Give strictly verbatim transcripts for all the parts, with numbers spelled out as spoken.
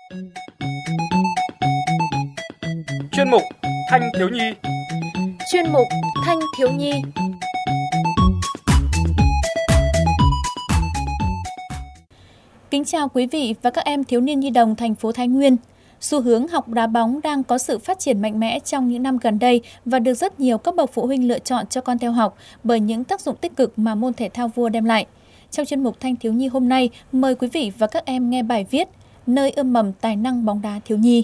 Chuyên mục Thanh thiếu nhi. Chuyên mục Thanh thiếu nhi. Kính chào quý vị và các em thiếu niên nhi đồng thành phố Thái Nguyên. Xu hướng học đá bóng đang có sự phát triển mạnh mẽ trong những năm gần đây và được rất nhiều các bậc phụ huynh lựa chọn cho con theo học bởi những tác dụng tích cực mà môn thể thao vua đem lại. Trong chuyên mục Thanh thiếu nhi hôm nay, mời quý vị và các em nghe bài viết Nơi ươm mầm tài năng bóng đá thiếu nhi.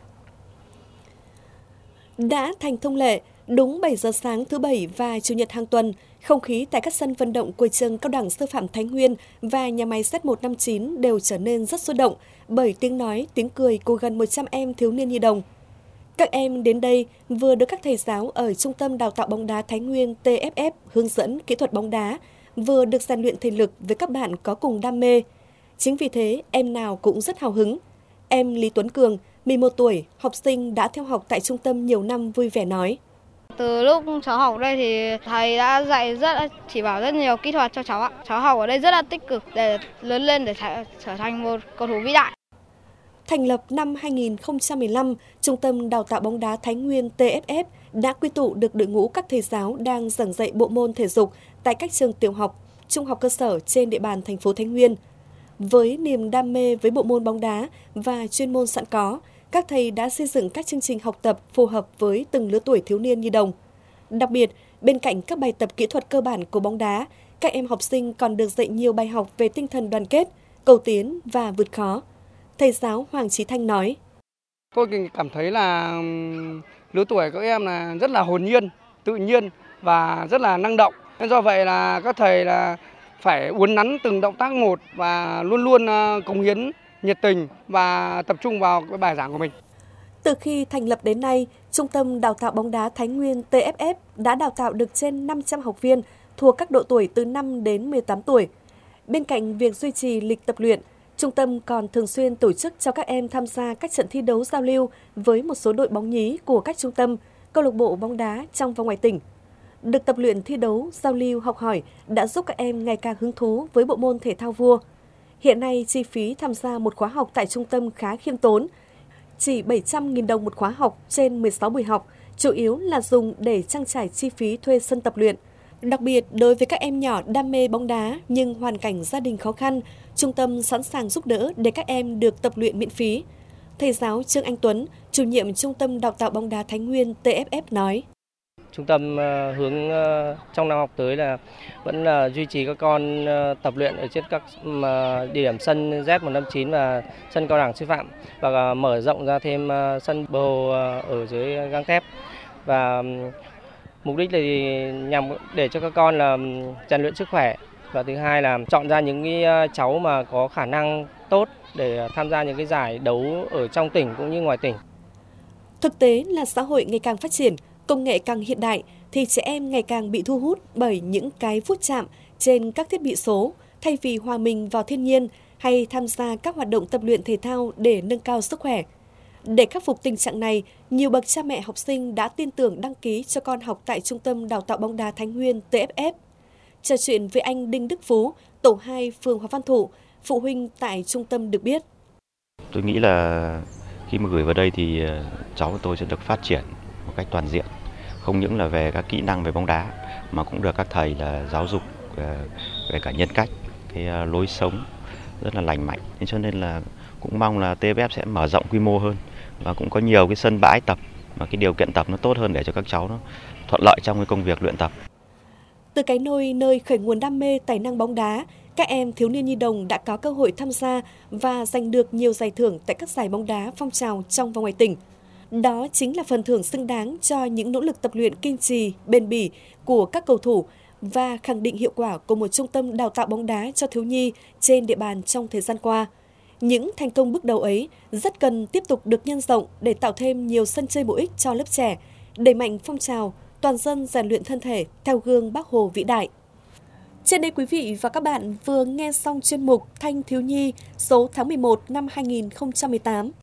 Đã thành thông lệ, đúng bảy giờ sáng thứ Bảy và Chủ nhật hàng tuần, không khí tại các sân vận động của trường Cao đẳng Sư phạm Thái Nguyên và nhà máy Z một năm chín đều trở nên rất sôi động bởi tiếng nói, tiếng cười của gần một trăm em thiếu niên nhi đồng. Các em đến đây vừa được các thầy giáo ở Trung tâm Đào tạo bóng đá Thái Nguyên T F F hướng dẫn kỹ thuật bóng đá, vừa được rèn luyện thể lực với các bạn có cùng đam mê. Chính vì thế, em nào cũng rất hào hứng. Em Lý Tuấn Cường, mười một tuổi, học sinh đã theo học tại trung tâm nhiều năm vui vẻ nói. Từ lúc cháu học ở đây thì thầy đã dạy rất chỉ bảo rất nhiều kỹ thuật cho cháu ạ. Cháu học ở đây rất là tích cực để lớn lên để trở thành một cầu thủ vĩ đại. Thành lập năm hai nghìn không trăm mười lăm, Trung tâm Đào tạo bóng đá Thái Nguyên T F F đã quy tụ được đội ngũ các thầy giáo đang giảng dạy bộ môn thể dục tại các trường tiểu học, trung học cơ sở trên địa bàn thành phố Thái Nguyên. Với niềm đam mê với bộ môn bóng đá và chuyên môn sẵn có, các thầy đã xây dựng các chương trình học tập phù hợp với từng lứa tuổi thiếu niên nhi đồng. Đặc biệt, bên cạnh các bài tập kỹ thuật cơ bản của bóng đá, các em học sinh còn được dạy nhiều bài học về tinh thần đoàn kết, cầu tiến và vượt khó. Thầy giáo Hoàng Chí Thanh nói. Tôi cảm thấy là lứa tuổi các em là rất là hồn nhiên, tự nhiên và rất là năng động. Nên do vậy là các thầy là phải uốn nắn từng động tác một và luôn luôn cống hiến nhiệt tình và tập trung vào cái bài giảng của mình. Từ khi thành lập đến nay, Trung tâm Đào tạo bóng đá Thái Nguyên T F F đã đào tạo được trên năm trăm học viên thuộc các độ tuổi từ năm đến mười tám tuổi. Bên cạnh việc duy trì lịch tập luyện, Trung tâm còn thường xuyên tổ chức cho các em tham gia các trận thi đấu giao lưu với một số đội bóng nhí của các trung tâm, câu lạc bộ bóng đá trong và ngoài tỉnh. Được tập luyện thi đấu, giao lưu, học hỏi đã giúp các em ngày càng hứng thú với bộ môn thể thao vua. Hiện nay, chi phí tham gia một khóa học tại trung tâm khá khiêm tốn, chỉ bảy trăm nghìn đồng một khóa học trên mười sáu buổi học, chủ yếu là dùng để trang trải chi phí thuê sân tập luyện. Đặc biệt, đối với các em nhỏ đam mê bóng đá nhưng hoàn cảnh gia đình khó khăn, trung tâm sẵn sàng giúp đỡ để các em được tập luyện miễn phí. Thầy giáo Trương Anh Tuấn, chủ nhiệm Trung tâm Đào tạo bóng đá Thái Nguyên T F F nói. Trung tâm hướng trong năm học tới là vẫn là duy trì các con tập luyện ở trên các địa điểm sân Z một năm chín và sân Cao đẳng Sư phạm và mở rộng ra thêm sân bờ hồ ở dưới gang thép, và mục đích là nhằm để cho các con là rèn luyện sức khỏe, và thứ hai là chọn ra những cái cháu mà có khả năng tốt để tham gia những cái giải đấu ở trong tỉnh cũng như ngoài tỉnh. Thực tế là xã hội ngày càng phát triển, công nghệ càng hiện đại thì trẻ em ngày càng bị thu hút bởi những cái vuốt chạm trên các thiết bị số thay vì hòa mình vào thiên nhiên hay tham gia các hoạt động tập luyện thể thao để nâng cao sức khỏe. Để khắc phục tình trạng này, nhiều bậc cha mẹ học sinh đã tin tưởng đăng ký cho con học tại Trung tâm Đào tạo bóng đá Thái Nguyên T F F. Trò chuyện với anh Đinh Đức Phú, tổ hai phường Hoàng Văn Thụ, phụ huynh tại trung tâm được biết. Tôi nghĩ là khi mà gửi vào đây thì cháu của tôi sẽ được phát triển một cách toàn diện, không những là về các kỹ năng về bóng đá mà cũng được các thầy là giáo dục về cả nhân cách, cái lối sống rất là lành mạnh. Nên cho nên là cũng mong là T F F sẽ mở rộng quy mô hơn và cũng có nhiều cái sân bãi tập và cái điều kiện tập nó tốt hơn để cho các cháu nó thuận lợi trong cái công việc luyện tập. Từ cái nôi nơi khởi nguồn đam mê tài năng bóng đá, các em thiếu niên nhi đồng đã có cơ hội tham gia và giành được nhiều giải thưởng tại các giải bóng đá phong trào trong và ngoài tỉnh. Đó chính là phần thưởng xứng đáng cho những nỗ lực tập luyện kiên trì, bền bỉ của các cầu thủ và khẳng định hiệu quả của một trung tâm đào tạo bóng đá cho thiếu nhi trên địa bàn trong thời gian qua. Những thành công bước đầu ấy rất cần tiếp tục được nhân rộng để tạo thêm nhiều sân chơi bổ ích cho lớp trẻ, đẩy mạnh phong trào toàn dân rèn luyện thân thể theo gương Bác Hồ vĩ đại. Trên đây quý vị và các bạn vừa nghe xong chuyên mục Thanh thiếu nhi số tháng mười một năm hai nghìn không trăm mười tám.